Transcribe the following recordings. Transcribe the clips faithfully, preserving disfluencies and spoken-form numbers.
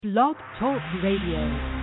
Blog Talk Radio.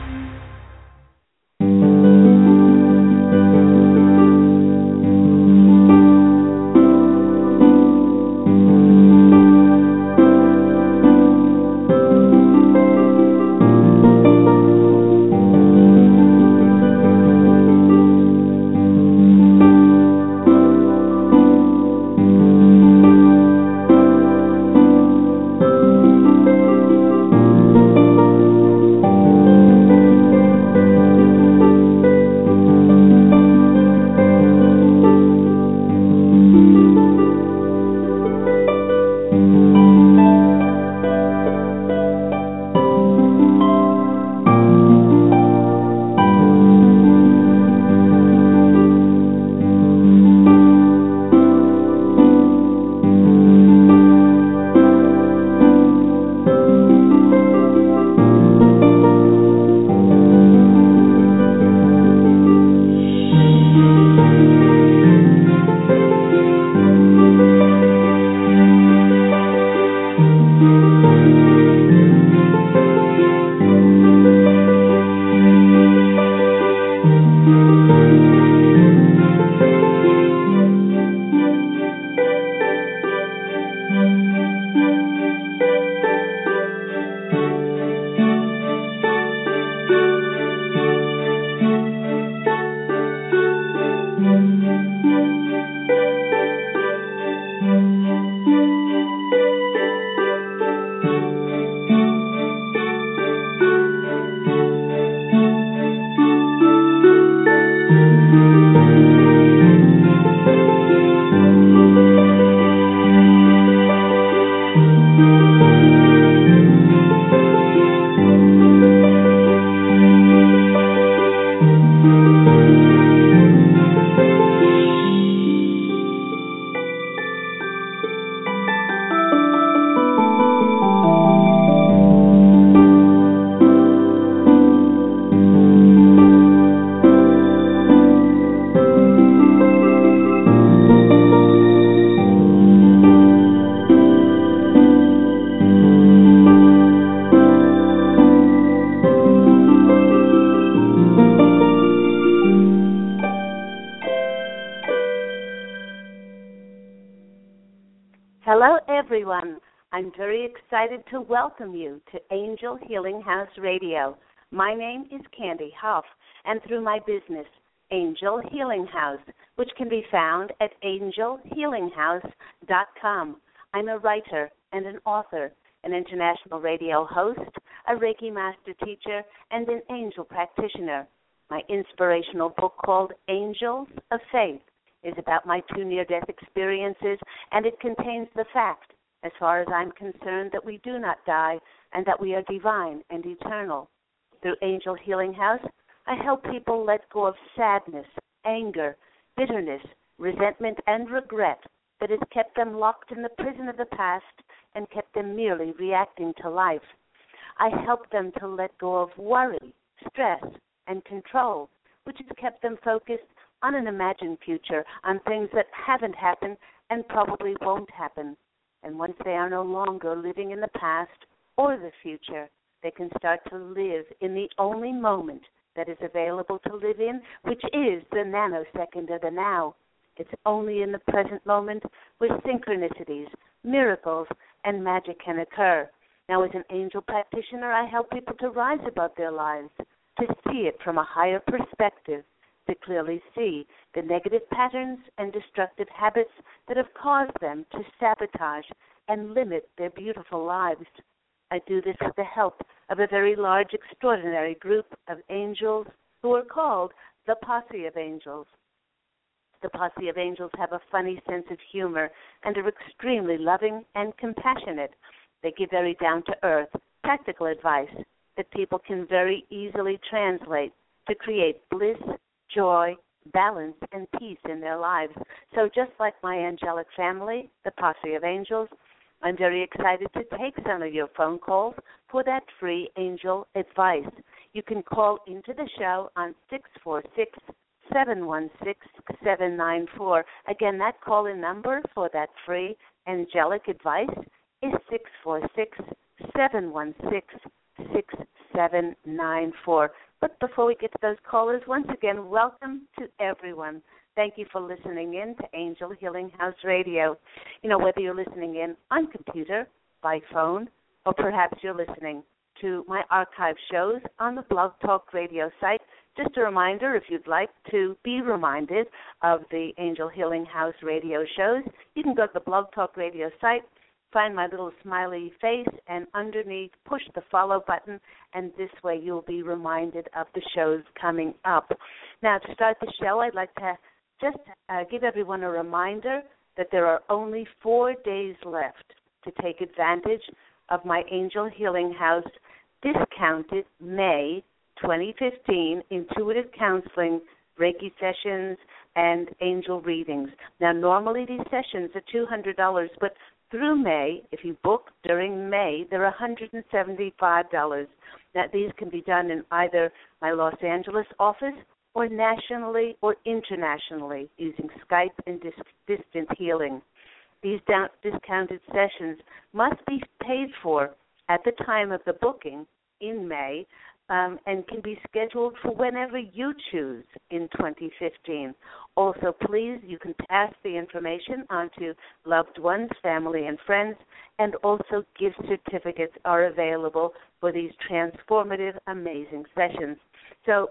Hello, everyone. I'm very excited to welcome you to Angel Healing House Radio. My name is Candy Huff, and through my business, Angel Healing House, which can be found at angel healing house dot com. I'm a writer and an author, an international radio host, a Reiki master teacher, and an angel practitioner. My inspirational book called Angels of Faith is about my two near-death experiences, and it contains the fact, as far as I'm concerned, that we do not die and that we are divine and eternal. Through Angel Healing House, I help people let go of sadness, anger, bitterness, resentment, and regret that has kept them locked in the prison of the past and kept them merely reacting to life. I help them to let go of worry, stress, and control, which has kept them focused on an imagined future, on things that haven't happened and probably won't happen. And once they are no longer living in the past or the future, they can start to live in the only moment that is available to live in, which is the nanosecond of the now. It's only in the present moment where synchronicities, miracles, and magic can occur. Now, as an angel practitioner, I help people to rise above their lives, to see it from a higher perspective, to clearly see the negative patterns and destructive habits that have caused them to sabotage and limit their beautiful lives. I do this with the help of a very large, extraordinary group of angels who are called the Posse of Angels. The Posse of Angels have a funny sense of humor and are extremely loving and compassionate. They give very down-to-earth, practical advice that people can very easily translate to create bliss, joy, balance, and peace in their lives. So just like my angelic family, the Posse of Angels, I'm very excited to take some of your phone calls for that free angel advice. You can call into the show on six four six, seven one six, seven nine four. Again, that call-in number for that free angelic advice is six four six, seven one six, six seven nine four. But before we get to those callers, once again, welcome to everyone. Thank you for listening in to Angel Healing House Radio. You know, whether you're listening in on computer, by phone, or perhaps you're listening to my archive shows on the Blog Talk Radio site. Just a reminder, if you'd like to be reminded of the Angel Healing House radio shows, you can go to the Blog Talk Radio site, find my little smiley face, and underneath push the follow button, and this way you'll be reminded of the shows coming up. Now, to start the show, I'd like to just uh, give everyone a reminder that there are only four days left to take advantage of my Angel Healing House discounted May twenty fifteen Intuitive Counseling, Reiki sessions, and angel readings. Now, normally these sessions are two hundred dollars, but through May, if you book during May, they're one hundred seventy-five dollars. Now, these can be done in either my Los Angeles office or nationally or internationally using Skype and dis- distant healing. These down- discounted sessions must be paid for at the time of the booking in May, um, and can be scheduled for whenever you choose in twenty fifteen. Also, please, you can pass the information on to loved ones, family, and friends, and also gift certificates are available for these transformative, amazing sessions. So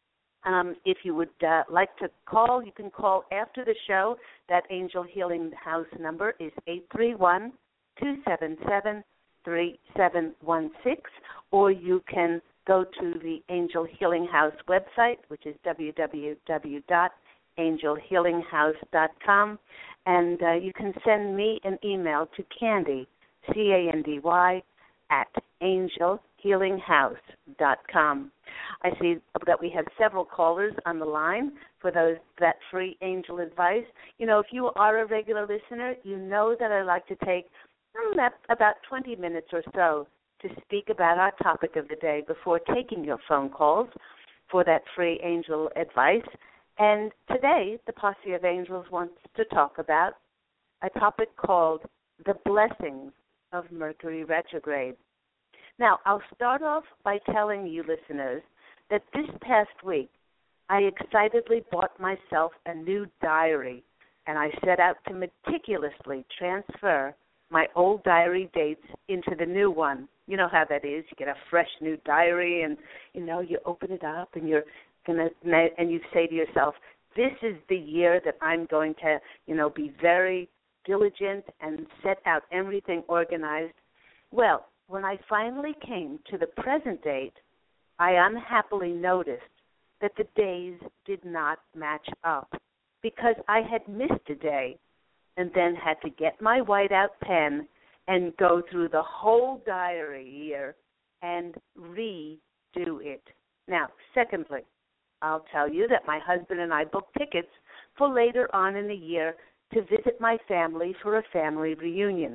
um, if you would uh, like to call, you can call after the show. That Angel Healing House number is eight three one, two seven seven, three seven one six, or you can go to the Angel Healing House website, which is w w w dot angel healing house dot com, and uh, you can send me an email to Candy, C A N D Y, at angel healing house dot com. I see that we have several callers on the line for those that free angel advice. You know, if you are a regular listener, you know that I like to take mm, about twenty minutes or so to speak about our topic of the day before taking your phone calls for that free angel advice. And today, the Posse of Angels wants to talk about a topic called the blessings of Mercury retrograde. Now, I'll start off by telling you listeners that this past week, I excitedly bought myself a new diary, and I set out to meticulously transfer my old diary dates into the new one. You know how that is. You get a fresh new diary, and you know you open it up, and you're gonna and you say to yourself, "This is the year that I'm going to, you know, be very diligent and set out everything organized." Well, when I finally came to the present date, I unhappily noticed that the days did not match up because I had missed a day, and then had to get my whiteout pen and go through the whole diary year and redo it. Now, secondly, I'll tell you that my husband and I booked tickets for later on in the year to visit my family for a family reunion.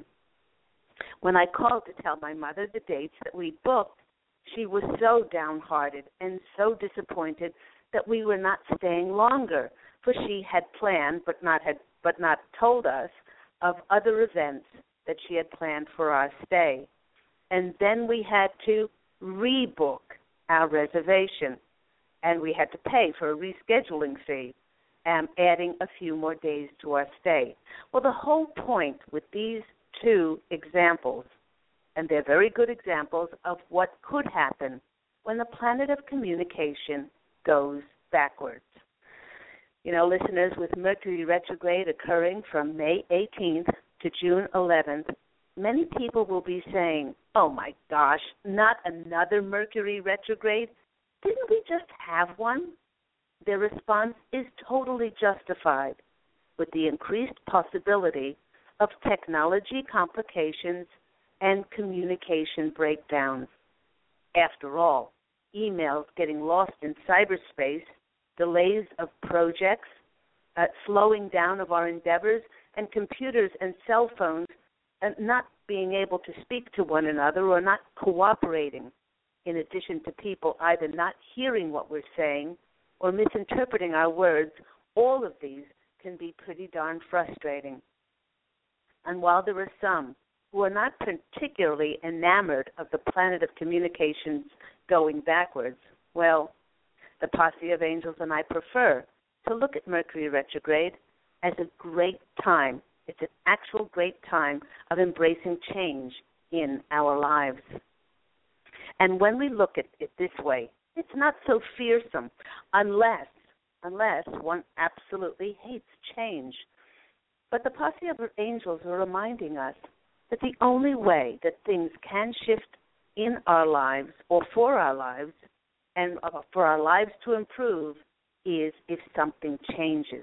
When I called to tell my mother the dates that we booked, she was so downhearted and so disappointed that we were not staying longer, for she had planned but not had but not told us of other events that she had planned for our stay. And then we had to rebook our reservation, and we had to pay for a rescheduling fee, um, adding a few more days to our stay. Well, the whole point with these two examples, and they're very good examples of what could happen when the planet of communication goes backwards. You know, listeners, with Mercury retrograde occurring from May eighteenth to June eleventh, many people will be saying, "Oh my gosh, not another Mercury retrograde? Didn't we just have one?" Their response is totally justified with the increased possibility of technology complications and communication breakdowns. After all, emails getting lost in cyberspace, delays of projects, uh, slowing down of our endeavors, and computers and cell phones uh, not being able to speak to one another or not cooperating, in addition to people either not hearing what we're saying or misinterpreting our words, all of these can be pretty darn frustrating. And while there are some who are not particularly enamored of the planet of communications going backwards, well, the posse of angels and I prefer to look at Mercury retrograde as a great time. It's an actual great time of embracing change in our lives. And when we look at it this way, it's not so fearsome unless, unless one absolutely hates change. But the posse of angels are reminding us that the only way that things can shift in our lives or for our lives and for our lives to improve is if something changes.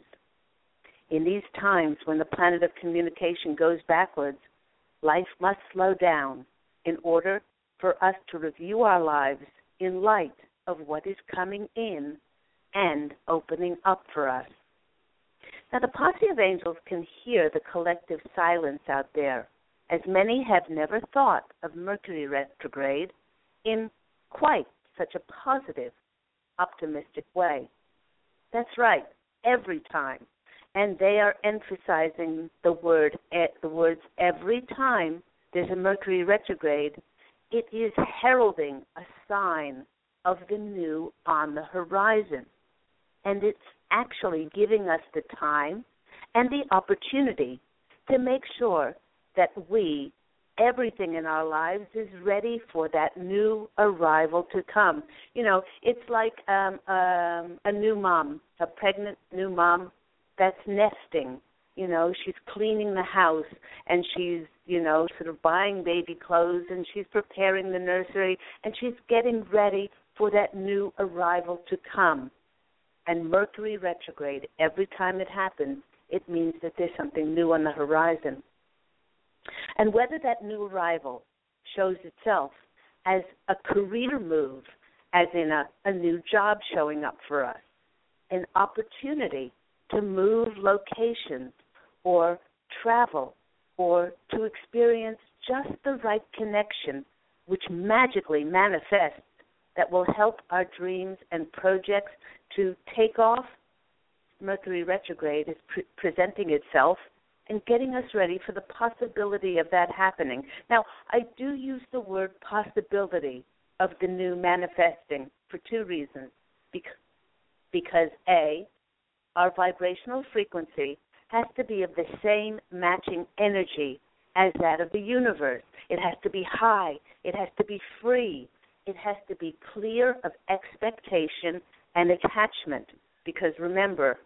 In these times when the planet of communication goes backwards, life must slow down in order for us to review our lives in light of what is coming in and opening up for us. Now, the posse of angels can hear the collective silence out there, as many have never thought of Mercury retrograde in quite such a positive, optimistic way. That's right, every time. And they are emphasizing the word, the words every time there's a Mercury retrograde. It is heralding a sign of the new on the horizon. And it's actually giving us the time and the opportunity to make sure that we, everything in our lives, is ready for that new arrival to come. You know, it's like um, um, a new mom, a pregnant new mom that's nesting. You know, she's cleaning the house and she's, you know, sort of buying baby clothes and she's preparing the nursery and she's getting ready for that new arrival to come. And Mercury retrograde, every time it happens, it means that there's something new on the horizon. And whether that new arrival shows itself as a career move, as in a, a new job showing up for us, an opportunity to move locations or travel or to experience just the right connection which magically manifests that will help our dreams and projects to take off, Mercury retrograde is pre- presenting itself and getting us ready for the possibility of that happening. Now, I do use the word possibility of the new manifesting for two reasons. Because, because A, our vibrational frequency has to be of the same matching energy as that of the universe. It has to be high. It has to be free. It has to be clear of expectation and attachment. Because remember,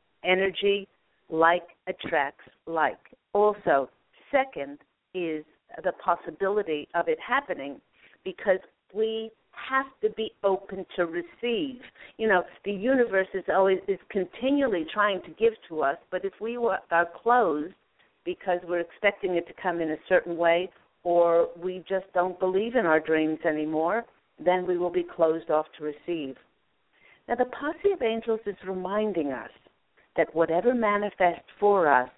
energy like attracts like. Also, second is the possibility of it happening because we have to be open to receive. You know, the universe is always is continually trying to give to us, but if we are closed because we're expecting it to come in a certain way or we just don't believe in our dreams anymore, then we will be closed off to receive. Now, the posse of angels is reminding us that whatever manifests for us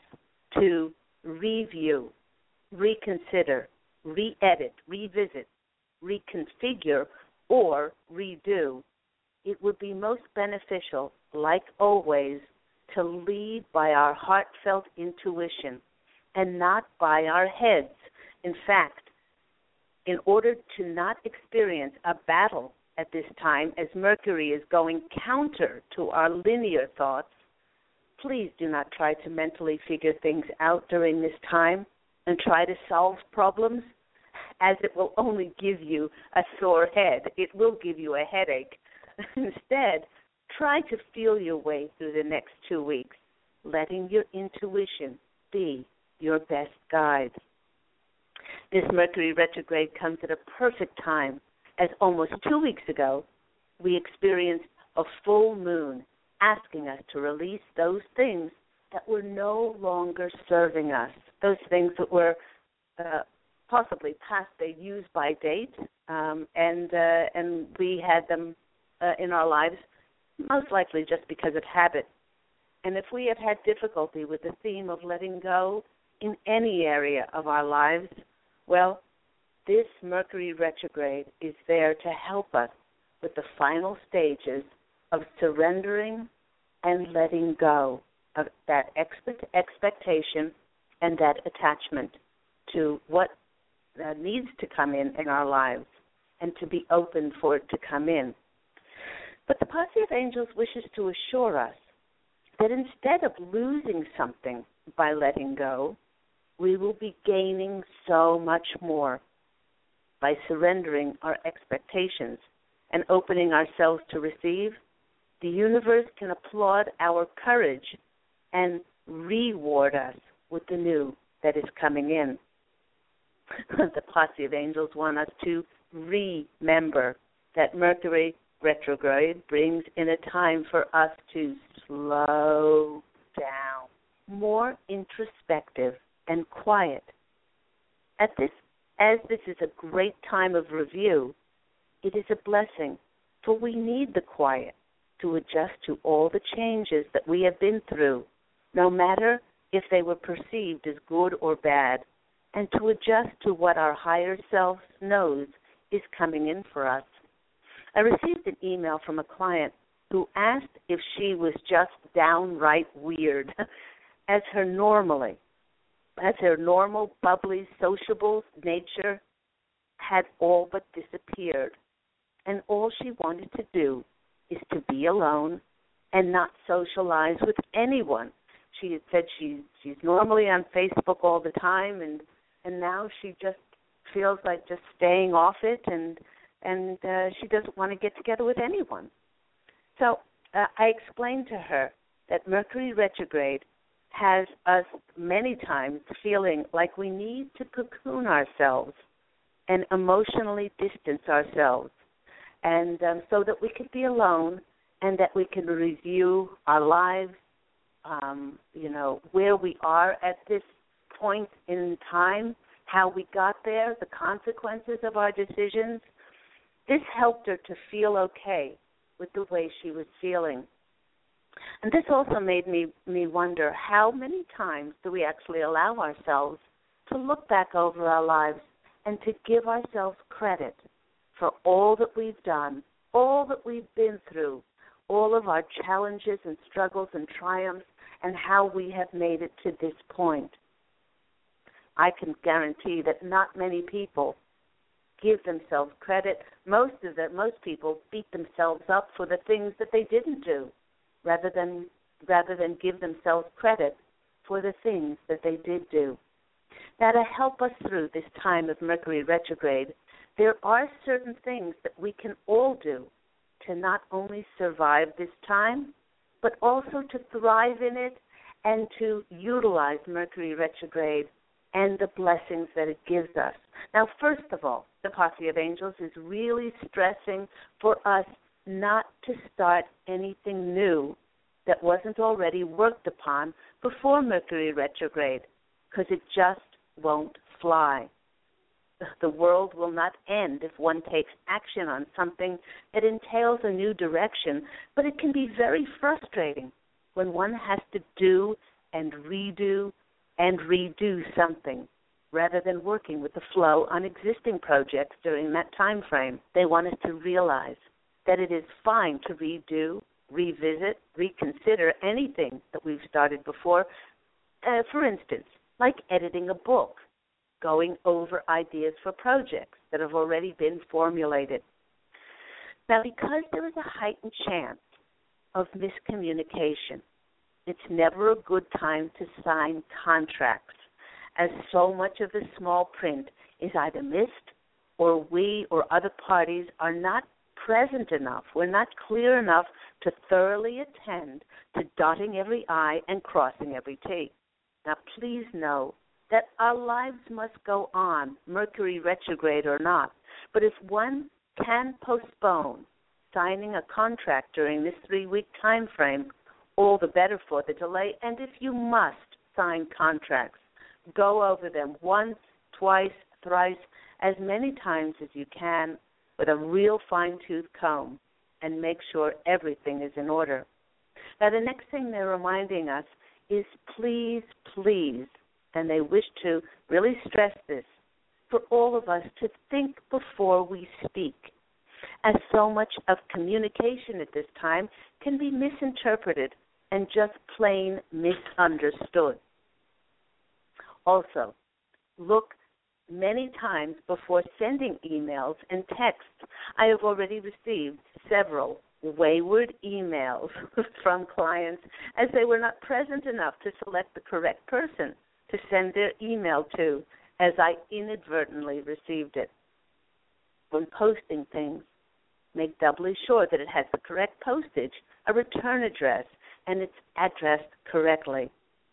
to review, reconsider, re-edit, revisit, reconfigure, or redo, it would be most beneficial, like always, to lead by our heartfelt intuition and not by our heads. In fact, in order to not experience a battle at this time, as Mercury is going counter to our linear thoughts, please do not try to mentally figure things out during this time and try to solve problems, as it will only give you a sore head. It will give you a headache. Instead, try to feel your way through the next two weeks, letting your intuition be your best guide. This Mercury retrograde comes at a perfect time, as almost two weeks ago, we experienced a full moon asking us to release those things that were no longer serving us, those things that were uh, possibly past their use-by date, um, and uh, and we had them uh, in our lives most likely just because of habit. And if we have had difficulty with the theme of letting go in any area of our lives, well, this Mercury retrograde is there to help us with the final stages of surrendering and letting go of that expect- expectation and that attachment to what uh, needs to come in in our lives and to be open for it to come in. But the Posse of Angels wishes to assure us that instead of losing something by letting go, we will be gaining so much more by surrendering our expectations and opening ourselves to receive. The universe can applaud our courage and reward us with the new that is coming in. The Posse of Angels want us to remember that Mercury retrograde brings in a time for us to slow down, more introspective and quiet. At this, as this is a great time of review, it is a blessing, for we need the quiet to adjust to all the changes that we have been through, no matter if they were perceived as good or bad, and to adjust to what our higher self knows is coming in for us. I received an email from a client who asked if she was just downright weird, as her normally, as her normal, bubbly, sociable nature had all but disappeared, and all she wanted to do is to be alone and not socialize with anyone. She had said she, she's normally on Facebook all the time, and, and now she just feels like just staying off it, and and uh, she doesn't want to get together with anyone. So uh, I explained to her that Mercury retrograde has us many times feeling like we need to cocoon ourselves and emotionally distance ourselves, and um, so that we could be alone and that we can review our lives, um, you know, where we are at this point in time, how we got there, the consequences of our decisions. This helped her to feel okay with the way she was feeling. And this also made me, me wonder, how many times do we actually allow ourselves to look back over our lives and to give ourselves credit for all that we've done, all that we've been through, all of our challenges and struggles and triumphs, and how we have made it to this point? I can guarantee that not many people give themselves credit. Most of the, most people beat themselves up for the things that they didn't do, rather than rather than give themselves credit for the things that they did do. Now, to help us through this time of Mercury retrograde, there are certain things that we can all do to not only survive this time, but also to thrive in it and to utilize Mercury retrograde and the blessings that it gives us. Now, first of all, the Posse of Angels is really stressing for us not to start anything new that wasn't already worked upon before Mercury retrograde, because it just won't fly. The world will not end if one takes action on something that entails a new direction, but it can be very frustrating when one has to do and redo and redo something, rather than working with the flow on existing projects during that time frame. They want us to realize that it is fine to redo, revisit, reconsider anything that we've started before. Uh, for instance, like editing a book, going over ideas for projects that have already been formulated. Now, because there is a heightened chance of miscommunication, it's never a good time to sign contracts, as so much of the small print is either missed or we or other parties are not present enough. We're not clear enough to thoroughly attend to dotting every I and crossing every T. Now, please know that our lives must go on, Mercury retrograde or not. But if one can postpone signing a contract during this three-week time frame, all the better for the delay. And if you must sign contracts, go over them once, twice, thrice, as many times as you can with a real fine-tooth comb, and make sure everything is in order. Now, the next thing they're reminding us is please, please, and they wish to really stress this, for all of us to think before we speak, as so much of communication at this time can be misinterpreted and just plain misunderstood. Also, look many times before sending emails and texts, I have already received several wayward emails from clients as they were not present enough to select the correct person to send their email to, as I inadvertently received it. When posting things, make doubly sure that it has the correct postage, a return address, and it's addressed correctly.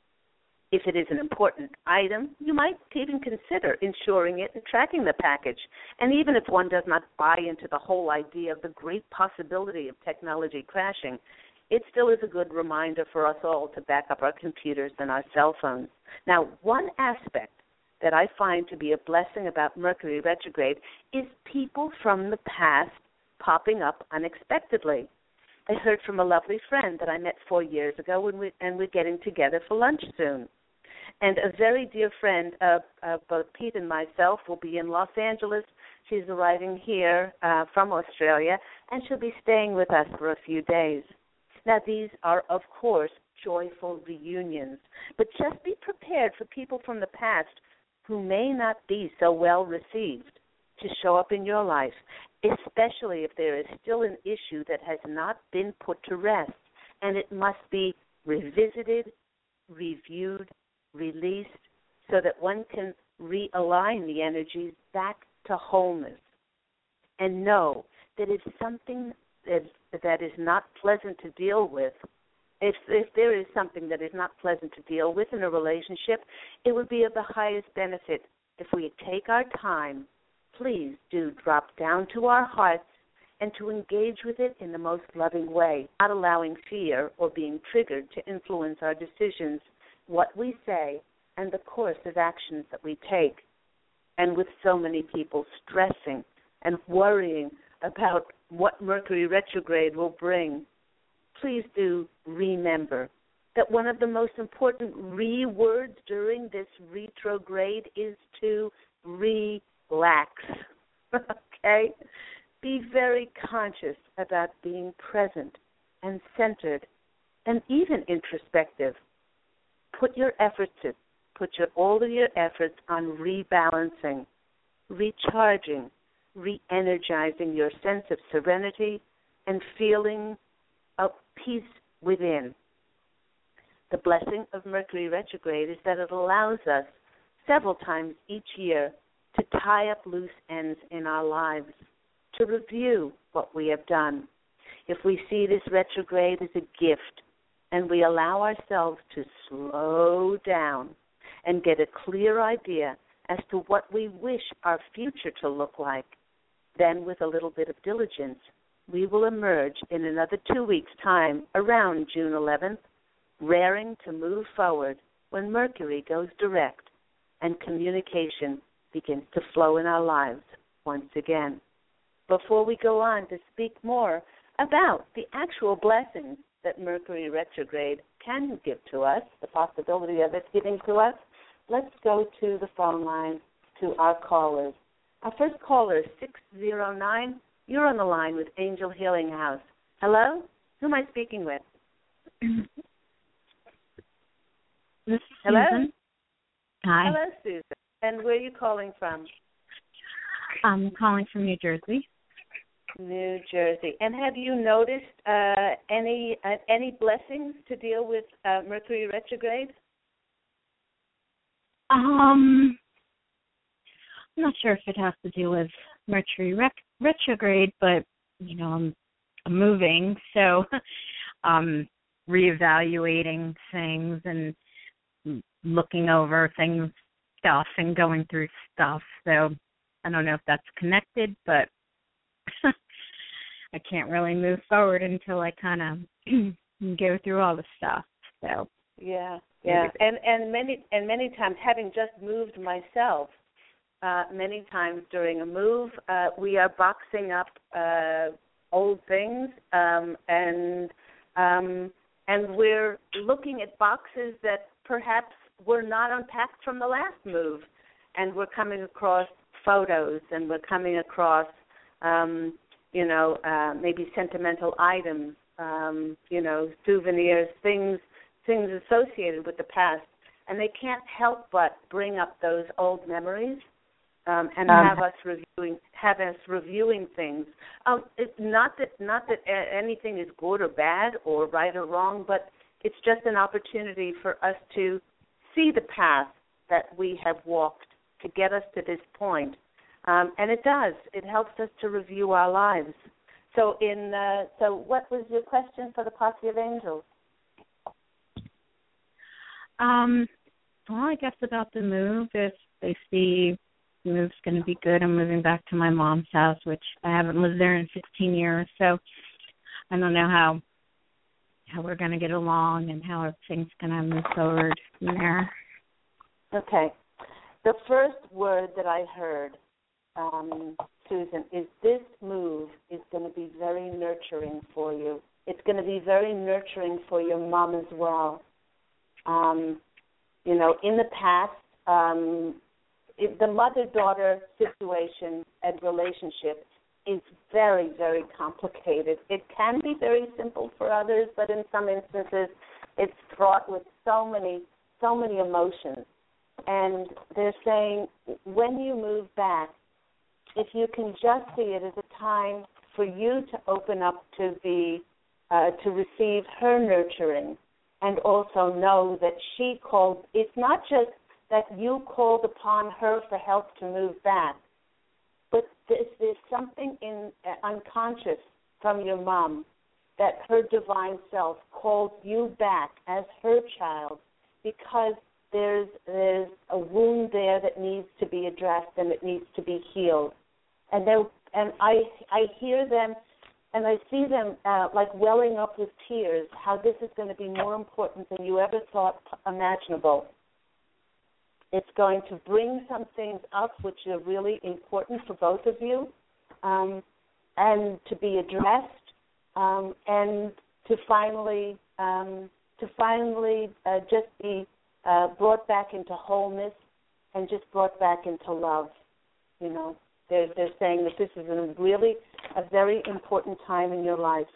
If it is an important item, you might even consider insuring it and tracking the package. And even if one does not buy into the whole idea of the great possibility of technology crashing, it still is a good reminder for us all to back up our computers and our cell phones. Now, one aspect that I find to be a blessing about Mercury retrograde is people from the past popping up unexpectedly. I heard from a lovely friend that I met four years ago, when we, and we're getting together for lunch soon. And a very dear friend of, of both Pete and myself will be in Los Angeles. She's arriving here uh, from Australia, and she'll be staying with us for a few days. Now, these are, of course, joyful reunions, but just be prepared for people from the past who may not be so well received to show up in your life, especially if there is still an issue that has not been put to rest, and it must be revisited, reviewed, released, so that one can realign the energies back to wholeness. And know that if something that, that is not pleasant to deal with, if, if there is something that is not pleasant to deal with in a relationship, it would be of the highest benefit if we take our time. Please do drop down to our hearts and to engage with it in the most loving way, not allowing fear or being triggered to influence our decisions, what we say, and the course of actions that we take. And with so many people stressing and worrying about what Mercury retrograde will bring, please do remember that one of the most important re-words during this retrograde is to relax. Okay? Be very conscious about being present and centered and even introspective. Put your efforts in, put your, all of your efforts on rebalancing, recharging, re-energizing your sense of serenity and feeling of peace within. The blessing of Mercury retrograde is that it allows us several times each year to tie up loose ends in our lives, to review what we have done. If we see this retrograde as a gift, and we allow ourselves to slow down and get a clear idea as to what we wish our future to look like, then with a little bit of diligence, we will emerge in another two weeks' time, around June eleventh, raring to move forward when Mercury goes direct and communication begins to flow in our lives once again. Before we go on to speak more about the actual blessings that Mercury retrograde can give to us, the possibility of it giving to us, let's go to the phone line to our callers. Our first caller is six zero nine. You're on the line with Angel Healing House. Hello? Who am I speaking with? This is Hello? Susan. Hi. Hello, Susan. And where are you calling from? I'm calling from New Jersey. New Jersey. And have you noticed uh, any uh, any blessings to deal with uh, Mercury retrograde? Um, I'm not sure if it has to do with Mercury rec- retrograde, but you know, I'm, I'm moving, so um, reevaluating things and looking over things, stuff, and going through stuff. So I don't know if that's connected, but I can't really move forward until I kind of go through all the stuff. So yeah, yeah, and and many and many times, having just moved myself, uh, many times during a move, uh, we are boxing up uh, old things, um, and um, and we're looking at boxes that perhaps were not unpacked from the last move, and we're coming across photos, and we're coming across um, you know, uh, maybe sentimental items, um, you know, souvenirs, things things associated with the past. And they can't help but bring up those old memories. um, and Um, have us reviewing have us reviewing things. Um, it's not that not that a- anything is good or bad or right or wrong, but it's just an opportunity for us to see the path that we have walked to get us to this point. Um, and it does. It helps us to review our lives. So, in uh, so, what was your question for the Posse of Angels? Um, well, I guess about the move. If they see the move's going to be good, I'm moving back to my mom's house, which I haven't lived there in sixteen years. So I don't know how how we're going to get along and how everything's going to move forward from there. Okay. The first word that I heard, um, Susan, is this move is going to be very nurturing for you. It's going to be very nurturing for your mom as well. Um, you know, in the past, um, it, the mother-daughter situation and relationship is very, very complicated. It can be very simple for others, but in some instances, it's fraught with so many, so many emotions. And they're saying when you move back, if you can just see it as a time for you to open up to the, uh, to receive her nurturing, and also know that she called, it's not just that you called upon her for help to move back, but there's, there's something in uh, unconscious from your mom that her divine self called you back as her child because there's there's a wound there that needs to be addressed and it needs to be healed. And they and I I hear them and I see them uh, like welling up with tears, how this is going to be more important than you ever thought imaginable. It's going to bring some things up which are really important for both of you, um, and to be addressed, um, and to finally um, to finally uh, just be uh, brought back into wholeness and just brought back into love. You know, they're they're saying that this is a really a very important time in your life.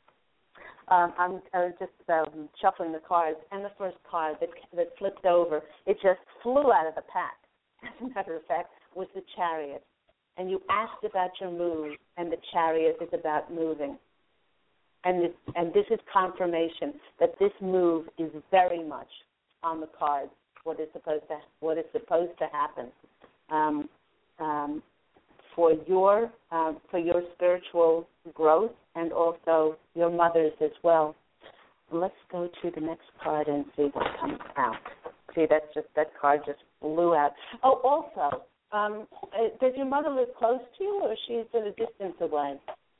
Um, I'm uh, just um, shuffling the cards, and the first card that that flipped over, it just flew out of the pack. As a matter of fact, was the Chariot. And you asked about your move, and the Chariot is about moving. And this, and this is confirmation that this move is very much on the cards. What is supposed to what is supposed to happen um, um, for your uh, for your spiritual growth and also your mother's as well. Let's go to the next card and see what comes out. See, that's just that card just flew out. Oh, also, um, does your mother live close to you, or she's at a distance away?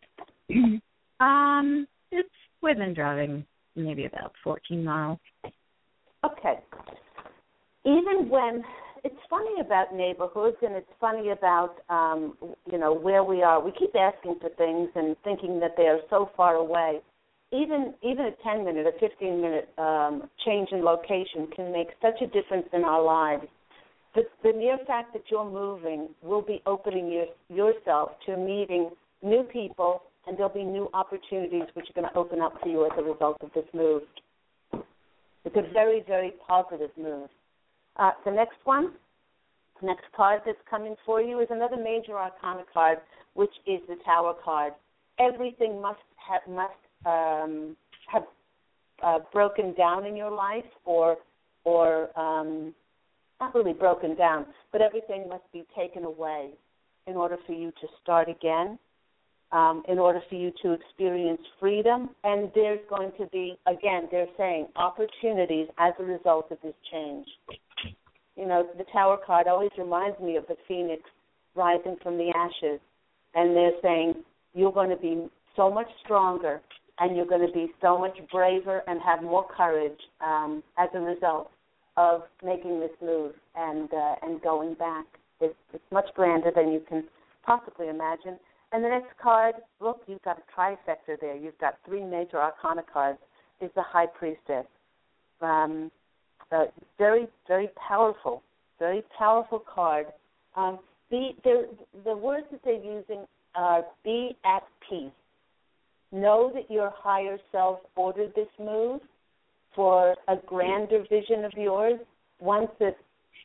um, it's within driving maybe about fourteen miles. Okay. Even when it's funny about neighborhoods, and it's funny about um, you know where we are. We keep asking for things and thinking that they are so far away. Even even a ten minute, a fifteen minute um, change in location can make such a difference in our lives. The, the mere fact that you're moving will be opening your, yourself to meeting new people, and there'll be new opportunities which are going to open up for you as a result of this move. It's a very, very positive move. Uh, the next one, the next card that's coming for you is another major arcana card, which is the Tower card. Everything must have, must um, have uh, broken down in your life, or or um, not really broken down, but everything must be taken away in order for you to start again, um, in order for you to experience freedom. And there's going to be, again, they're saying opportunities as a result of this change. You know, the Tower card always reminds me of the phoenix rising from the ashes. And they're saying you're going to be so much stronger, and you're going to be so much braver and have more courage um, as a result of making this move and uh, and going back. It's, it's much grander than you can possibly imagine. And the next card, look, you've got a trifecta there. You've got three major arcana cards. Is the High Priestess. Um, uh, very, very powerful, very powerful card. Um, be, the words that they're using are be at peace. Know that your higher self ordered this move for a grander vision of yours, one that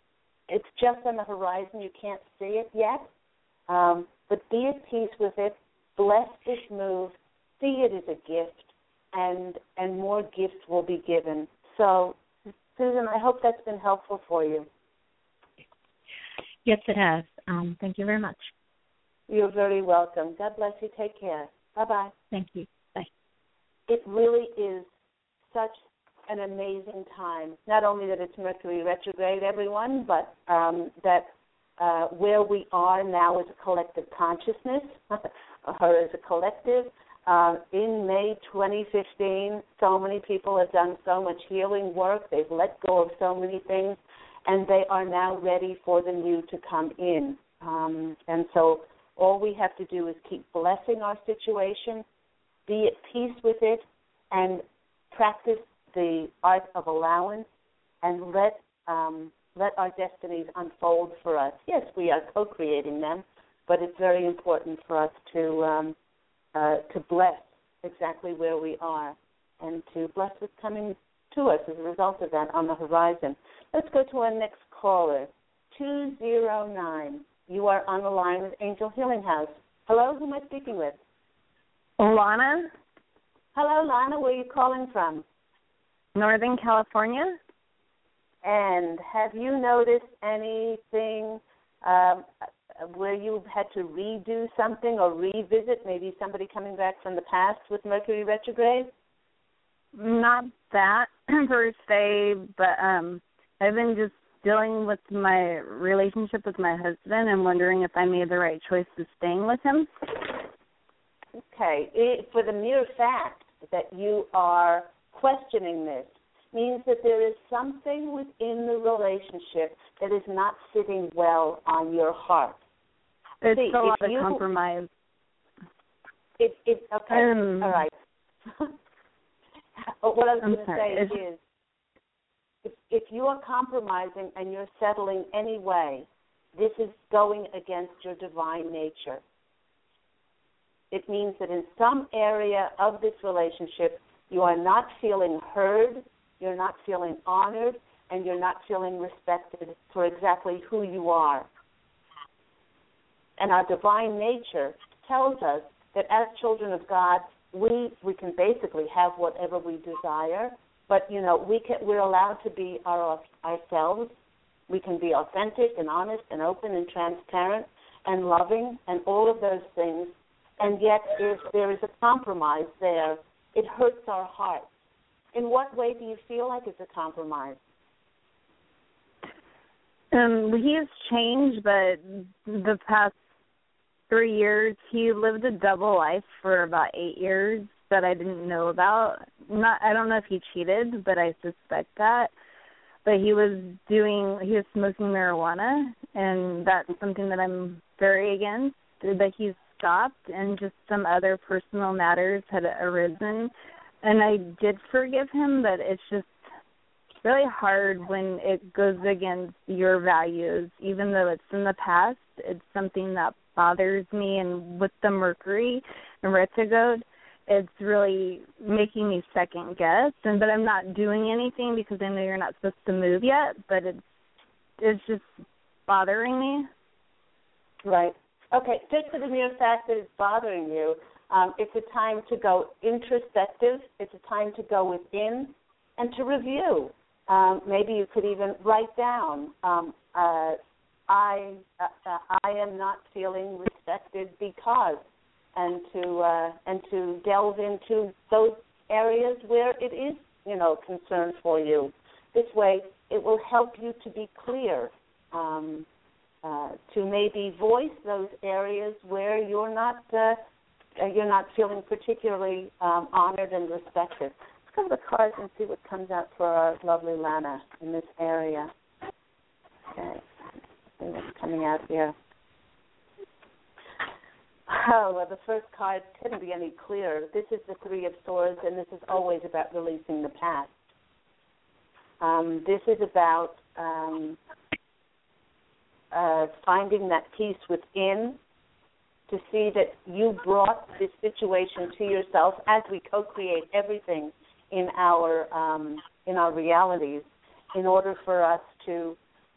it's just on the horizon. You can't see it yet. Um, but be at peace with it. Bless this move. See it as a gift, and and more gifts will be given. So, Susan, I hope that's been helpful for you. Yes, it has. Um, thank you very much. You're very welcome. God bless you. Take care. Bye-bye. Thank you. Bye. It really is such an amazing time. Not only that it's Mercury retrograde, everyone, but um, that uh, where we are now as a collective consciousness, or as a collective, uh, in May twenty fifteen, so many people have done so much healing work. They've let go of so many things, and they are now ready for the new to come in. Um, and so all we have to do is keep blessing our situation, be at peace with it, and practice the art of allowance, and let um, let our destinies unfold for us. Yes, we are co-creating them, but it's very important for us to um, uh, to bless exactly where we are, and to bless what's coming to us as a result of that on the horizon. Let's go to our next caller, two zero nine. You are on the line with Angel Healing House. Hello, who am I speaking with? Lana. Hello, Lana. Where are you calling from? Northern California. And have you noticed anything um, where you've had to redo something or revisit, maybe somebody coming back from the past with Mercury retrograde? Not that per se, but um, I've been just dealing with my relationship with my husband and wondering if I made the right choice of staying with him. Okay. It, for the mere fact that you are questioning this means that there is something within the relationship that is not sitting well on your heart. It's See, a lot of you, compromise. It, it, okay, um, all right. But what I was I'm going to sorry. say It's, is, if, if you are compromising and you're settling anyway, this is going against your divine nature. It means that in some area of this relationship, you are not feeling heard, you're not feeling honored, and you're not feeling respected for exactly who you are. And our divine nature tells us that as children of God, we we can basically have whatever we desire, but, you know, we can, we're allowed to be our ourselves. We can be authentic and honest and open and transparent and loving and all of those things. And yet, if there is a compromise there, it hurts our hearts. In what way do you feel like it's a compromise? Um, he has changed, but the past three years, he lived a double life for about eight years that I didn't know about. Not, I don't know if he cheated, but I suspect that. But he was doing, he was smoking marijuana, and that's something that I'm very against. But he's stopped, and just some other personal matters had arisen. And I did forgive him, but it's just really hard when it goes against your values. Even though it's in the past, it's something that bothers me. And with the Mercury and retrograde, it's really making me second guess. And but I'm not doing anything because I know you're not supposed to move yet. But it's it's just bothering me. Right. Okay. Just for the mere fact that it's bothering you, um, it's a time to go introspective. It's a time to go within and to review. Um, maybe you could even write down, um, uh, I uh, I am not feeling respected because, and to uh, and to delve into those areas where it is, you know, concern for you. This way, it will help you to be clear, um, uh, to maybe voice those areas where you're not uh, you're not feeling particularly um, honored and respected. Let's go to the cards and see what comes out for our lovely Lana in this area. Okay, see what's coming out here. Oh, well, the first card couldn't be any clearer. This is the Three of Swords, and this is always about releasing the past. Um, this is about um, uh, finding that peace within, to see that you brought this situation to yourself as we co-create everything in our um, in our realities, in order for us to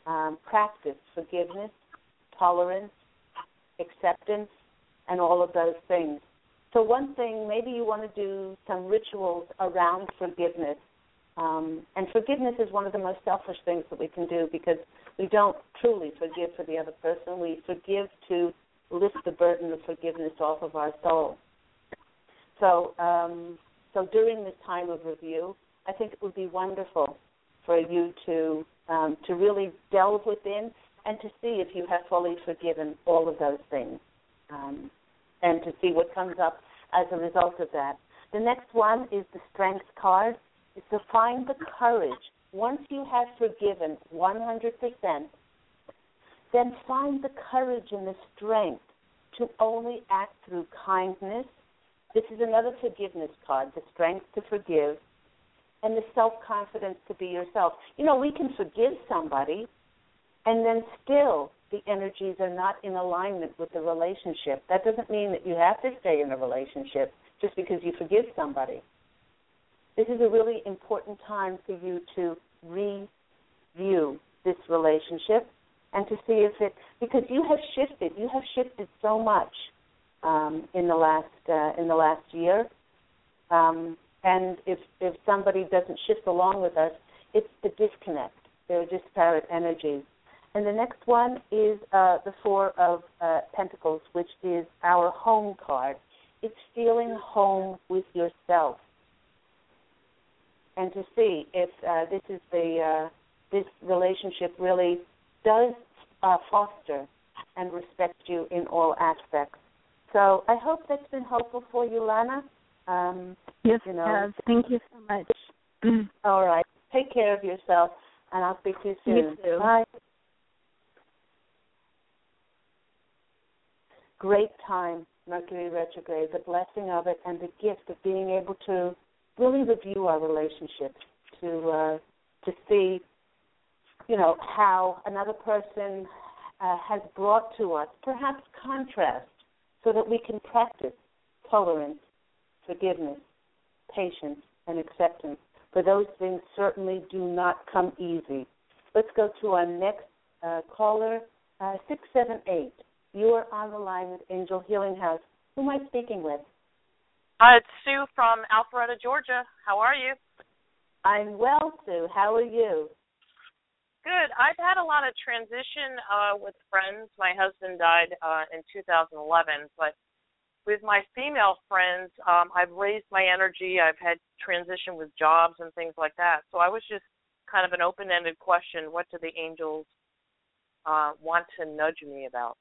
um, practice forgiveness, tolerance, acceptance, and all of those things. So one thing, maybe you want to do some rituals around forgiveness. Um, and forgiveness is one of the most selfish things that we can do because we don't truly forgive for the other person. We forgive to lift the burden of forgiveness off of our soul. So, um, so during this time of review, I think it would be wonderful for you to um, to really delve within and to see if you have fully forgiven all of those things, um, and to see what comes up as a result of that. The next one is the Strength card. It's to find the courage. Once you have forgiven one hundred percent, then find the courage and the strength to only act through kindness. This is another forgiveness card, the strength to forgive, and the self-confidence to be yourself. You know, we can forgive somebody, and then still the energies are not in alignment with the relationship. That doesn't mean that you have to stay in a relationship just because you forgive somebody. This is a really important time for you to review this relationship and to see if it, because you have shifted, you have shifted so much um, in the last uh, in the last year. Um, and if if somebody doesn't shift along with us, it's the disconnect. They're disparate energies. And the next one is uh, the Four of uh, Pentacles, which is our home card. It's feeling home with yourself. And to see if uh, this is the uh, this relationship really does uh, foster and respect you in all aspects. So I hope that's been helpful for you, Lana. Um, yes, you know, it has. Thank you so much. All right. Take care of yourself, and I'll speak to you soon. You too. Bye. Great time, Mercury retrograde, the blessing of it and the gift of being able to really review our relationships, to uh, to see, you know, how another person uh, has brought to us perhaps contrast, so that we can practice tolerance, forgiveness, patience, and acceptance. For those things certainly do not come easy. Let's go to our next uh, caller, uh, six seven eight. You are on the line with Angel Healing House. Who am I speaking with? Uh, it's Sue from Alpharetta, Georgia. How are you? I'm well, Sue. How are you? Good. I've had a lot of transition uh, with friends. My husband died uh, in two thousand eleven, but with my female friends, um, I've raised my energy. I've had transition with jobs and things like that. So I was just kind of an open-ended question. What do the angels uh, want to nudge me about?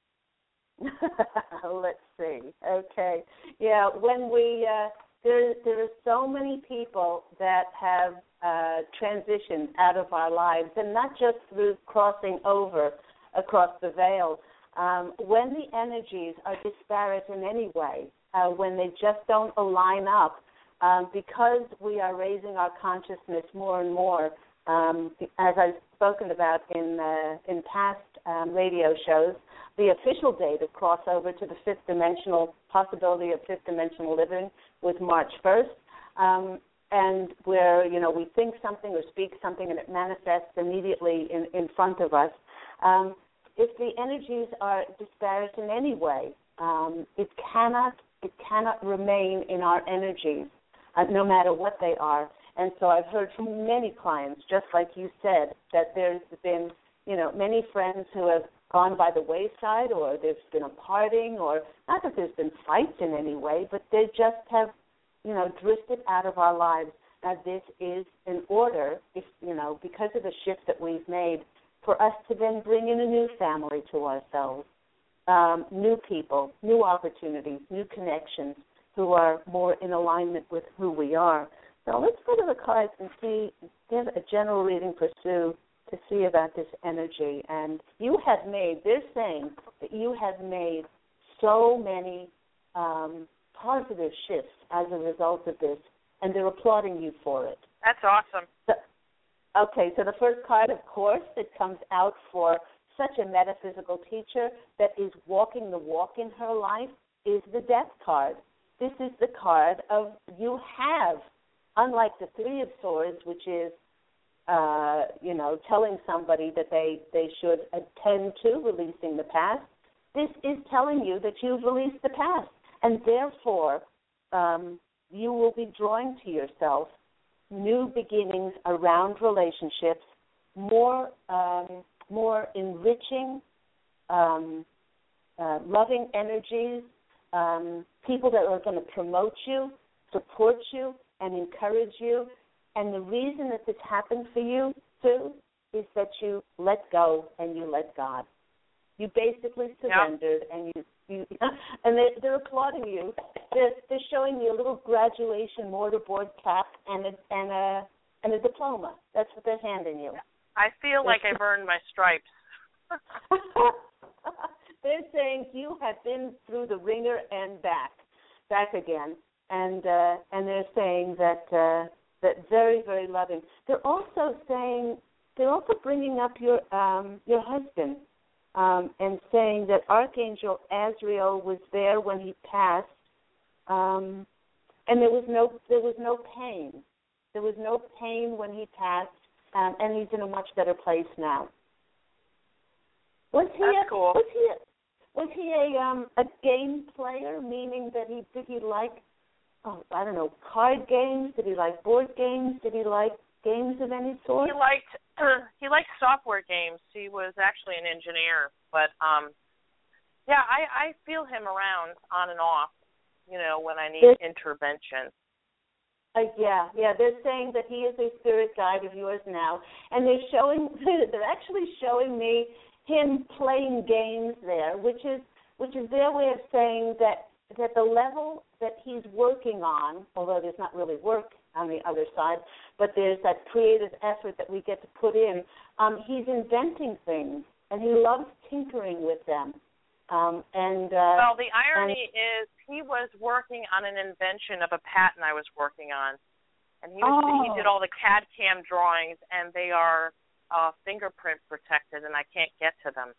Let's see. Okay. Yeah, when we, uh, there, there are so many people that have uh, transitioned out of our lives, and not just through crossing over across the veil. Um, when the energies are disparate in any way, uh, when they just don't align up, um, because we are raising our consciousness more and more, um, as I've spoken about in uh, in past um, radio shows, the official date of crossover to the fifth dimensional possibility of fifth dimensional living was March first, um, and where, you know, we think something or speak something and it manifests immediately in, in front of us. Um, if the energies are disparate in any way, um, it cannot it cannot remain in our energies, uh, no matter what they are. And so I've heard from many clients, just like you said, that there's been, you know, many friends who have gone by the wayside, or there's been a parting, or not that there's been fights in any way, but they just have, you know, drifted out of our lives. Now, this is in order, if, you know, because of the shift that we've made, for us to then bring in a new family to ourselves, um, new people, new opportunities, new connections who are more in alignment with who we are. So let's go to the cards and see, give a general reading for Sue to see about this energy. And you have made, they're saying that you have made so many um, positive shifts as a result of this, and they're applauding you for it. That's awesome. So, okay, so the first card, of course, that comes out for such a metaphysical teacher that is walking the walk in her life is the Death card. This is the card of you have, unlike the Three of Swords, which is uh, you know, telling somebody that they, they should attend to releasing the past. This is telling you that you've released the past, and therefore um, you will be drawing to yourself new beginnings around relationships, more um, more enriching, um, uh, loving energies, um, people that are going to promote you, support you, and encourage you. And the reason that this happened for you, Sue, is that you let go and you let God. You basically surrendered, yep. and you, you and they, they're applauding you. They're, they're showing you a little graduation mortarboard cap and a and a and a diploma. That's what they're handing you. I feel like I've earned my stripes. They're saying you have been through the ringer and back, back again, and uh, and they're saying that uh, that very very loving. They're also saying they're also bringing up your um, your husband. Um, and saying that Archangel Azrael was there when he passed, um, and there was no there was no pain. There was no pain when he passed, um, and he's in a much better place now. Was he? That's a, cool. Was he? A, was he a um, a game player? Meaning that he did he like oh, I don't know card games? Did he like board games? Did he like games of any sort? He liked uh, he liked software games. He was actually an engineer, but um, yeah, I, I feel him around on and off. You know, when I need There's, intervention. Uh, yeah, yeah. They're saying that he is a spirit guide of yours now, and they're showing they're actually showing me him playing games there, which is which is their way of saying that that the level that he's working on, although there's not really work on the other side, but there's that creative effort that we get to put in. Um, he's inventing things, and he loves tinkering with them. Um, and uh, well, the irony and, is he was working on an invention of a patent I was working on, and he was, oh. he did all the C A D C A M drawings, and they are uh, fingerprint protected, and I can't get to them.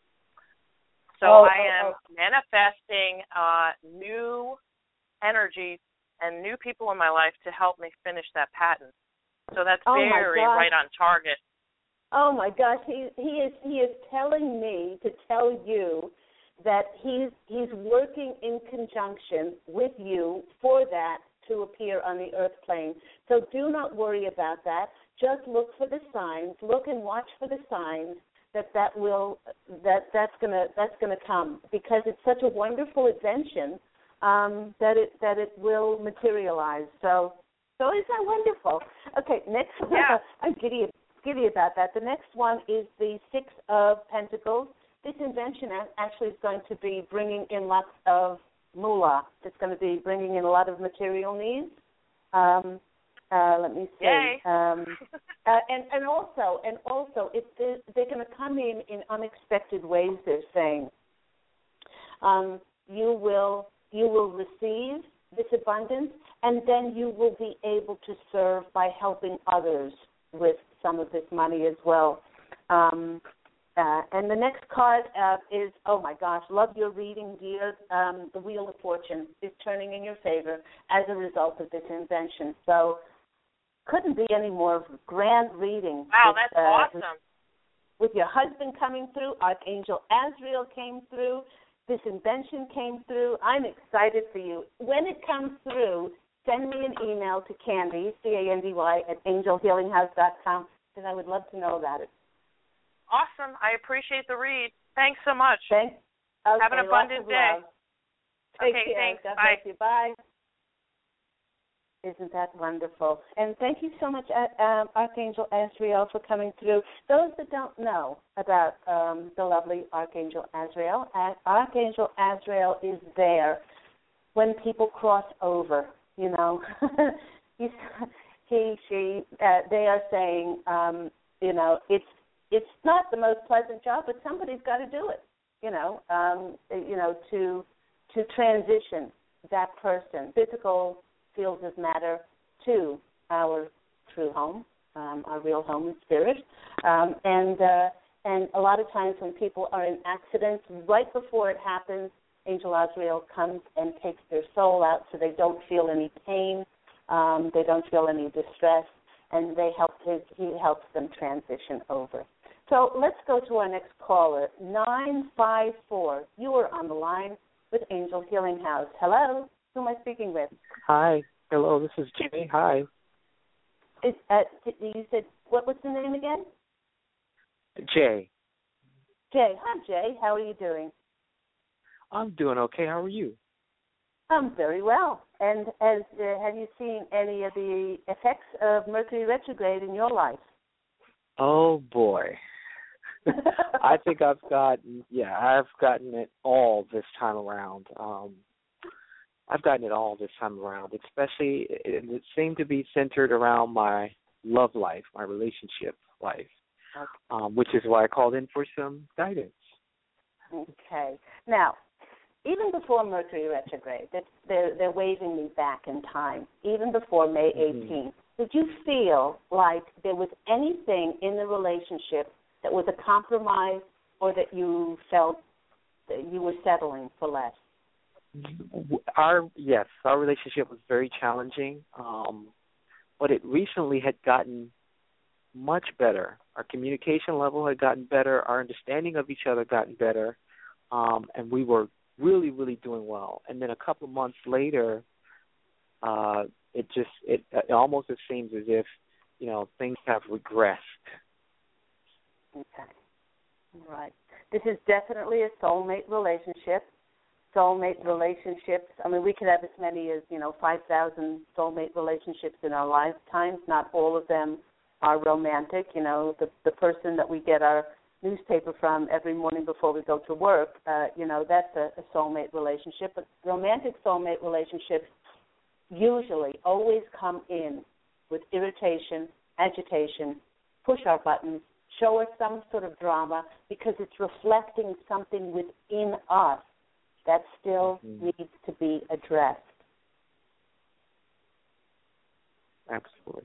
So oh, I am oh, oh. manifesting uh, new energy and new people in my life to help me finish that patent. So that's oh very right on target. Oh my gosh, he he is he is telling me to tell you that he's he's working in conjunction with you for that to appear on the earth plane. So do not worry about that. Just look for the signs. Look and watch for the signs that that will that that's gonna that's gonna come, because it's such a wonderful invention. Um, that it that it will materialize. So, so isn't that wonderful? Okay, next yeah. I'm giddy giddy about that. The next one is the Six of Pentacles. This invention actually is going to be bringing in lots of moolah. It's going to be bringing in a lot of material needs. Um, uh, let me see. Yay. Um, uh, and and also and also, it, they're, they're going to come in in unexpected ways. They're saying um, you will. You will receive this abundance, and then you will be able to serve by helping others with some of this money as well. Um, uh, and the next card uh, is, oh, my gosh, love your reading, dear. Um, the Wheel of Fortune is turning in your favor as a result of this invention. So couldn't be any more grand reading. Wow, with, that's uh, awesome. With, with your husband coming through, Archangel Azrael came through. This invention came through. I'm excited for you. When it comes through, send me an email to Candy, C A N D Y, at angel healing house dot com, because I would love to know about it. Awesome. I appreciate the read. Thanks so much. Thanks. Okay, have an abundant day. Love. Take okay, care. thanks. God Bye. bless you. Bye. Isn't that wonderful? And thank you so much, um, Archangel Azrael, for coming through. Those that don't know about um, the lovely Archangel Azrael, uh, Archangel Azrael is there when people cross over, you know. He's, he, she, uh, they are saying, um, you know, it's it's not the most pleasant job, but somebody's got to do it, you know, um, you know, to to transition that person. Physical fields of matter to our true home, um, our real home in spirit, um, and uh, and a lot of times when people are in accidents, right before it happens, Angel Azrael comes and takes their soul out, so they don't feel any pain, um, they don't feel any distress, and they help his, he helps them transition over. So let's go to our next caller, nine five four. You are on the line with Angel Healing House. Hello, who am I speaking with? Hi, hello, this is Jay. Hi. Is, uh, you said, what was the name again? Jay. Jay. Hi, Jay. How are you doing? I'm doing okay. How are you? I'm very well. And as, uh, have you seen any of the effects of Mercury retrograde in your life? Oh, boy. I think I've gotten, yeah, I've gotten it all this time around. Um, I've gotten it all this time around, especially it, it seemed to be centered around my love life, my relationship life, okay. um, which is why I called in for some guidance. Okay. Now, even before Mercury retrograde, they're, they're waving me back in time, even before May eighteenth, mm-hmm. did you feel like there was anything in the relationship that was a compromise or that you felt that you were settling for less? Our yes, our relationship was very challenging, um, but it recently had gotten much better. Our communication level had gotten better. Our understanding of each other had gotten better, um, and we were really, really doing well. And then a couple of months later, uh, it just it, it almost it seems as if you know things have regressed. Okay. Right. This is definitely a soulmate relationship. Soulmate relationships, I mean, we could have as many as, you know, five thousand soulmate relationships in our lifetimes. Not all of them are romantic. You know, the the person that we get our newspaper from every morning before we go to work, uh, you know, that's a, a soulmate relationship. But romantic soulmate relationships usually always come in with irritation, agitation, push our buttons, show us some sort of drama because it's reflecting something within us that still mm-hmm. needs to be addressed. Absolutely.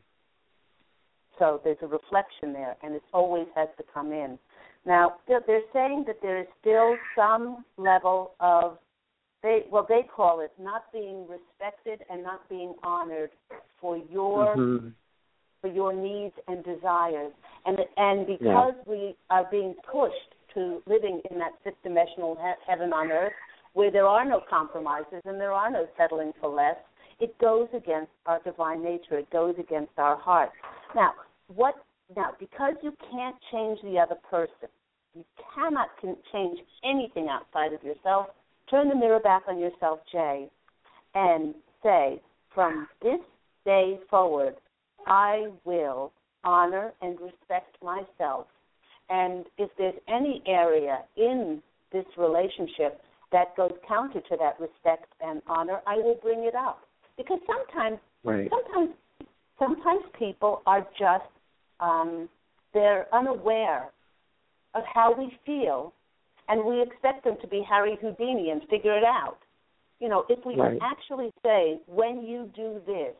So there's a reflection there, and it always has to come in. Now, they're saying that there is still some level of, they well, they call it not being respected and not being honored for your mm-hmm. for your needs and desires. And and because yeah. we are being pushed to living in that fifth dimensional he- heaven on earth, where there are no compromises and there are no settling for less, it goes against our divine nature. It goes against our heart. Now, what? Now, because you can't change the other person, you cannot change anything outside of yourself. Turn the mirror back on yourself, Jay, and say, from this day forward, I will honor and respect myself. And if there's any area in this relationship that goes counter to that respect and honor, I will bring it up. Because sometimes, right. sometimes, sometimes people are just um, they're unaware of how we feel, and we expect them to be Harry Houdini and figure it out. You know, if we right. can actually say, when you do this,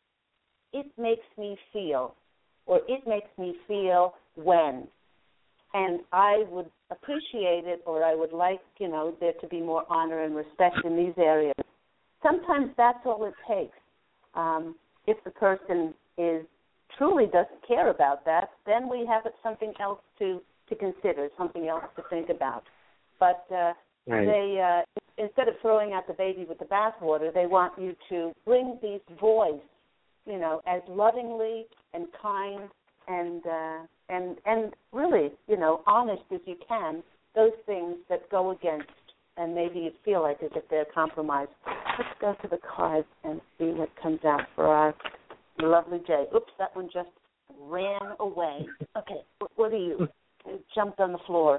it makes me feel, or it makes me feel when. And I would appreciate it, or I would like, you know, there to be more honor and respect in these areas. Sometimes that's all it takes. Um, if the person is truly doesn't care about that, then we have something else to, to consider, something else to think about. But uh, right. they, uh, instead of throwing out the baby with the bathwater, they want you to bring these boys, you know, as lovingly and kind and uh, and and really, you know, honest as you can, those things that go against and maybe you feel like as if they're compromised. Let's go to the cards and see what comes out for our lovely Jay. Oops, that one just ran away. Okay, what are you? It jumped on the floor.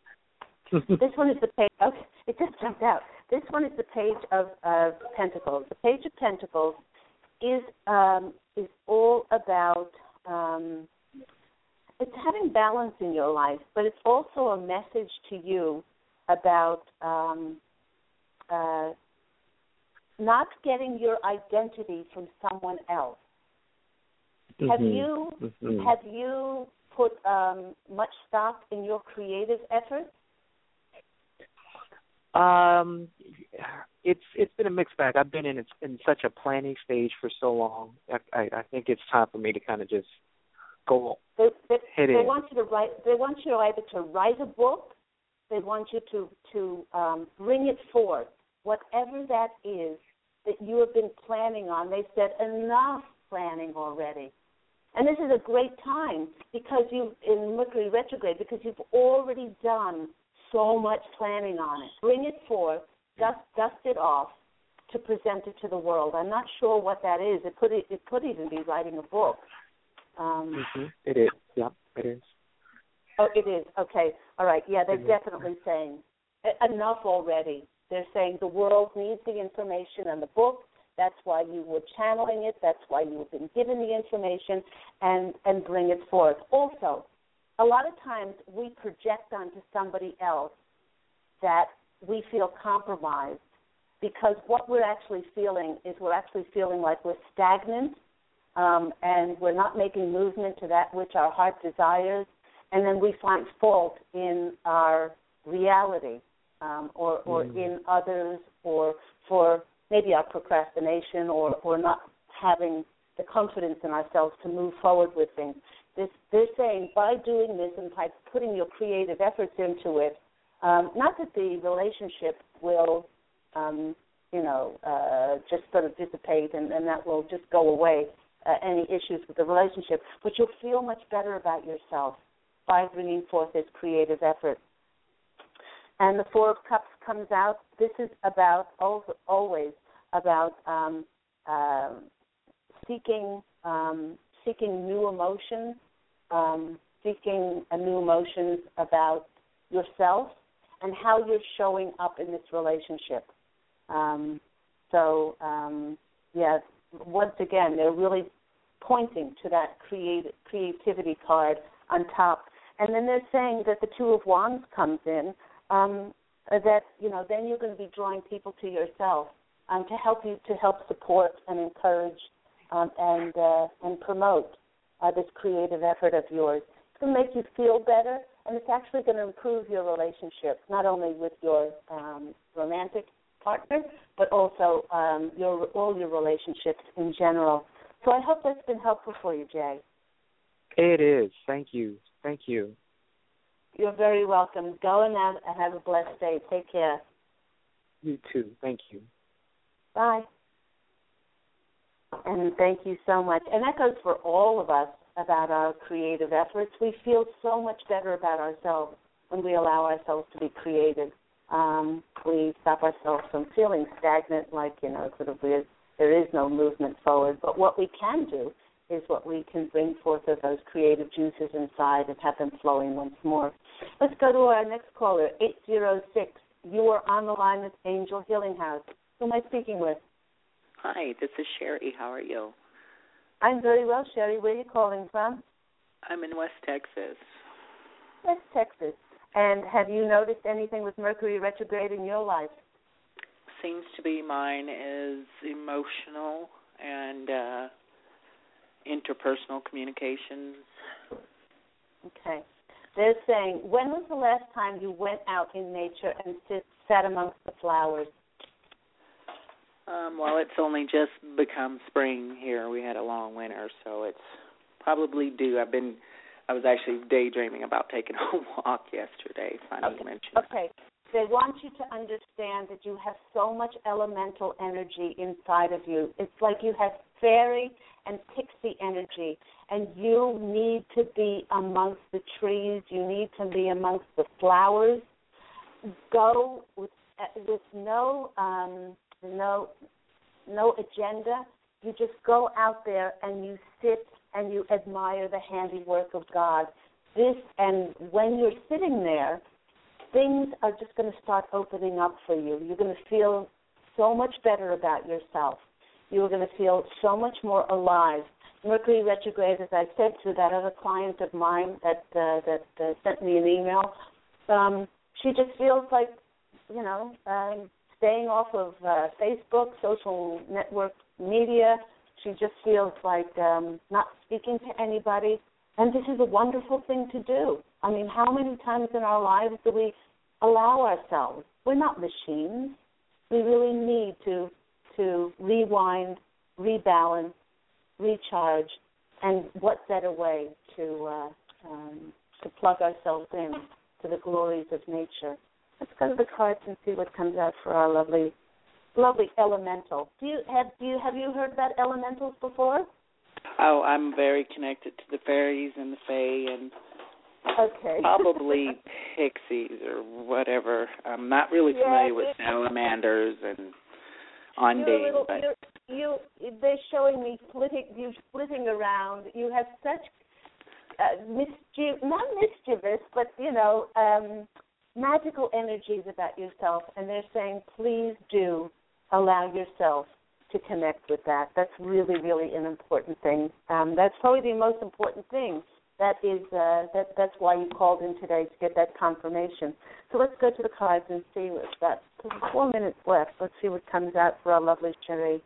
This one is the page. Okay, it just jumped out. This one is the page of, of Pentacles. The page of Pentacles is um, is all about um, it's having balance in your life, but it's also a message to you about um, uh, not getting your identity from someone else. Mm-hmm. Have you mm-hmm. have you put um, much stock in your creative efforts? Um, it's it's been a mixed bag. I've been in in such a planning stage for so long. I I, I think it's time for me to kind of just go They, they, head they in. want you to write. They want you either to write a book. They want you to to um, bring it forth, whatever that is that you have been planning on. They said enough planning already. And this is a great time because you in Mercury retrograde because you've already done so much planning on it. Bring it forth, dust dust it off to present it to the world. I'm not sure what that is. It could it could even be writing a book. Um, mm-hmm. It is. Yeah, it is. Oh, it is. Okay. All right. Yeah, they're Mm-hmm. definitely saying enough already. They're saying the world needs the information and the book. That's why you were channeling it. That's why you've been given the information, and, and bring it forth. Also, a lot of times we project onto somebody else that we feel compromised because what we're actually feeling is we're actually feeling like we're stagnant um, and we're not making movement to that which our heart desires, and then we find fault in our reality um, or, or mm. in others or for maybe our procrastination or, or not having the confidence in ourselves to move forward with things. This, they're saying by doing this and by putting your creative efforts into it, um, not that the relationship will, um, you know, uh, just sort of dissipate and, and that will just go away, uh, any issues with the relationship, but you'll feel much better about yourself by bringing forth this creative effort. And the Four of Cups comes out. This is about, always about um, uh, seeking um, seeking new emotions, um, seeking uh, new emotions about yourself and how you're showing up in this relationship. Um, so, um, yeah, once again, they're really pointing to that creati- creativity card on top. And then they're saying that the Two of Wands comes in, um, that, you know, then you're going to be drawing people to yourself um, to help you, to help support and encourage um, and uh, and promote uh, this creative effort of yours. It's going to make you feel better, and it's actually going to improve your relationship, not only with your um, romantic partner, but also um, your all your relationships in general. So I hope that's been helpful for you, Jay. It is. Thank you. Thank you. You're very welcome. Go and have, have a blessed day. Take care. You too. Thank you. Bye. And thank you so much. And that goes for all of us about our creative efforts. We feel so much better about ourselves when we allow ourselves to be creative. Um, we stop ourselves from feeling stagnant, like, you know, sort of weird. There is no movement forward. But what we can do is what we can bring forth of those creative juices inside and have them flowing once more. Let's go to our next caller, eight zero six. You are on the line with Angel Healing House. Who am I speaking with? Hi, this is Sherry. How are you? I'm very well, Sherry. Where are you calling from? I'm in West Texas. West Texas. And have you noticed anything with Mercury retrograde in your life? Seems to be mine is emotional and uh, interpersonal communications. Okay. They're saying, when was the last time you went out in nature and sit, sat amongst the flowers? Um, well, it's only just become spring here. We had a long winter, so it's probably due. I've been, I was actually daydreaming about taking a walk yesterday. Funny okay. you mentioned. Okay. They want you to understand that you have so much elemental energy inside of you. It's like you have fairy and pixie energy, and you need to be amongst the trees. You need to be amongst the flowers. Go with with no um, no no agenda. You just go out there and you sit and you admire the handiwork of God. This, and when you're sitting there, things are just going to start opening up for you. You're going to feel so much better about yourself. You're going to feel so much more alive. Mercury retrograde, as I said to that other client of mine that uh, that uh, sent me an email, um, she just feels like, you know, um, staying off of uh, Facebook, social network media. She just feels like um, not speaking to anybody. And this is a wonderful thing to do. I mean, how many times in our lives do we allow ourselves we're not machines. We really need to to rewind, rebalance, recharge, and what better way to uh, um, to plug ourselves in to the glories of nature. Let's go to the cards and see what comes out for our lovely, lovely elemental. Do you have do you have you heard about elementals before? Oh, I'm very connected to the fairies and the fae and okay. probably pixies or whatever. I'm not really familiar yeah, with salamanders and undine. Little, but you, they're showing me flitting, you flitting around. You have such uh, mischief, not mischievous, but you know, um, magical energies about yourself, and they're saying, please do allow yourself to connect with that. That's really, really an important thing. Um, that's probably the most important thing. That is, uh, that, that's why you called in today, to get that confirmation. So let's go to the cards and see what's got. Four minutes left. Let's see what comes out for our lovely Cherie.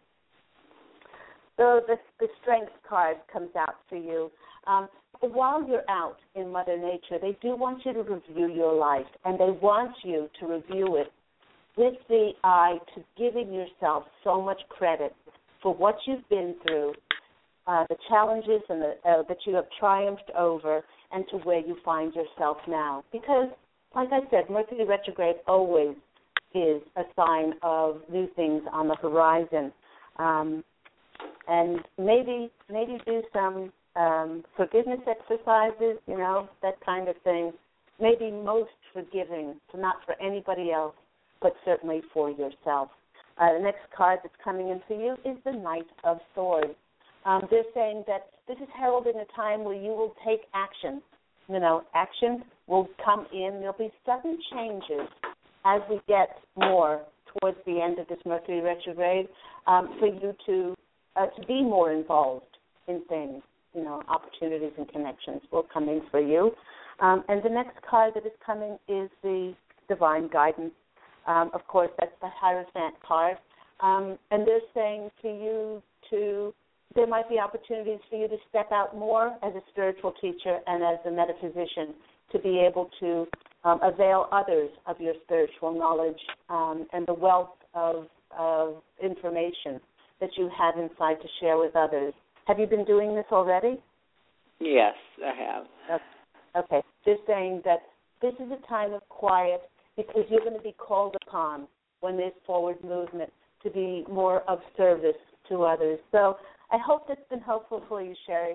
So the, the Strength card comes out for you. Um, while you're out in Mother Nature, they do want you to review your life, and they want you to review it with the eye to giving yourself so much credit for what you've been through, Uh, the challenges and the, uh, that you have triumphed over, and to where you find yourself now. Because, like I said, Mercury retrograde always is a sign of new things on the horizon. Um, and maybe maybe do some um, forgiveness exercises, you know, that kind of thing. Maybe most forgiving, not for anybody else, but certainly for yourself. Uh, the next card that's coming in for you is the Knight of Swords. Um, they're saying that this is heralding a time where you will take action. You know, action will come in. There'll be sudden changes as we get more towards the end of this Mercury retrograde um, for you to uh, to be more involved in things. You know, opportunities and connections will come in for you. Um, and the next card that is coming is the Divine Guidance. Um, of course, that's the Hierophant card. Um, and they're saying to you to, there might be opportunities for you to step out more as a spiritual teacher and as a metaphysician to be able to um, avail others of your spiritual knowledge um, and the wealth of, of information that you have inside to share with others. Have you been doing this already? Yes, I have. Okay. They're saying that this is a time of quiet because you're going to be called upon when there's forward movement to be more of service to others. So I hope that's been helpful for you, Cherie.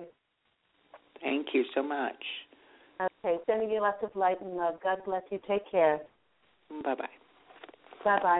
Thank you so much. Okay. Sending you lots of light and love. God bless you. Take care. Bye-bye. Bye-bye.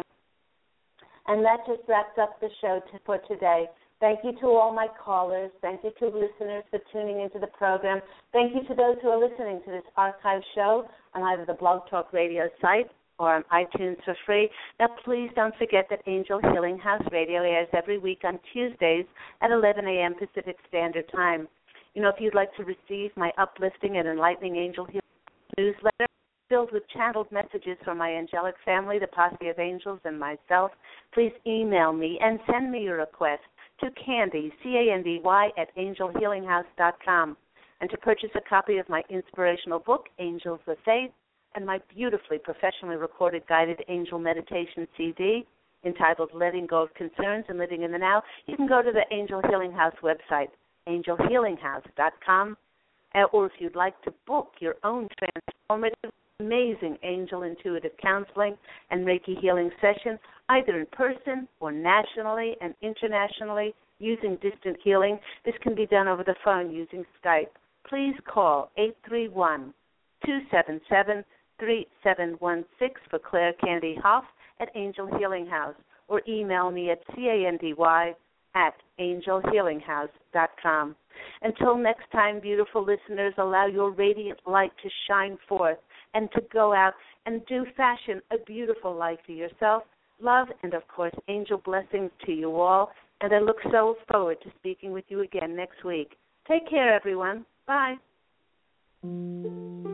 And that just wraps up the show to, for today. Thank you to all my callers. Thank you to listeners for tuning into the program. Thank you to those who are listening to this archive show on either the Blog Talk Radio site or on iTunes for free. Now, please don't forget that Angel Healing House Radio airs every week on Tuesdays at eleven a.m. Pacific Standard Time. You know, if you'd like to receive my uplifting and enlightening Angel Healing newsletter, filled with channeled messages from my angelic family, the Posse of Angels, and myself, please email me and send me your request to Candy, C A N D Y, at angel healing house dot com. And to purchase a copy of my inspirational book, Angels of Faith, and my beautifully professionally recorded guided angel meditation C D entitled Letting Go of Concerns and Living in the Now, you can go to the Angel Healing House website, angel healing house dot com. Or if you'd like to book your own transformative, amazing angel intuitive counseling and Reiki healing session, either in person or nationally and internationally using distant healing. This can be done over the phone using Skype. Please call eight three one, two seven seven, three seven one six for Claire Candy Hoff at Angel Healing House, or email me at candy at angel healing house dot com. Until next time, beautiful listeners, allow your radiant light to shine forth and to go out and do fashion a beautiful life for yourself. Love and, of course, angel blessings to you all. And I look so forward to speaking with you again next week. Take care, everyone. Bye.